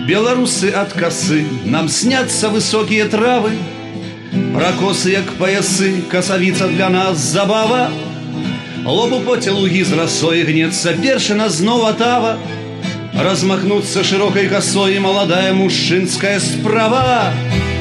Белорусы от косы, нам снятся высокие травы, про косы, як поясы, косовица для нас забава. Лоб у поте луги з росой гнется першина знова тава. Размахнуться широкой косой молодая мужчинская справа.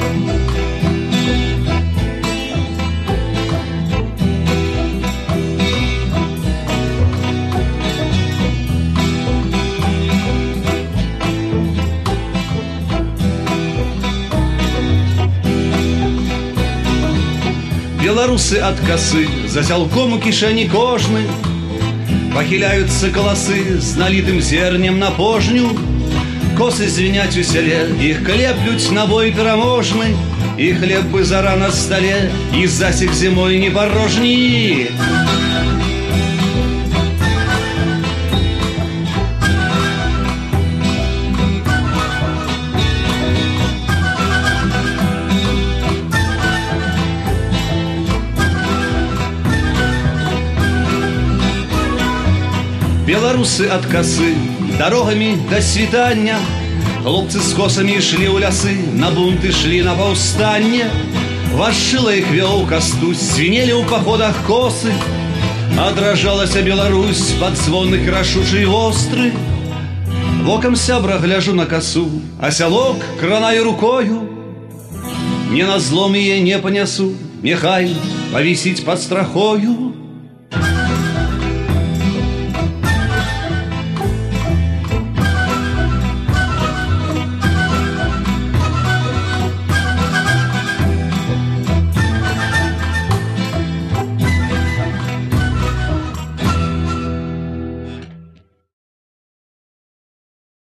Белорусы от косы за сялком у кишені кожны. Похиляются колосы с налитым зернем на пожню. Косы звенять у селе, их клеплють на бой пераможны. И хлеб бы зара на столе, и засек зимой не порожни. Белорусы от косы дорогами до світання. Хлопцы с косами шли у лясы, на бунты шли на повстання. Вашила их вел Костусь, свинели у походах косы. А дрожалася Беларусь под звоны крашучей востры. Воком сябра гляжу на косу, а сялок кранаю рукою. Не на злом ее не понесу, нехай повисить под страхою.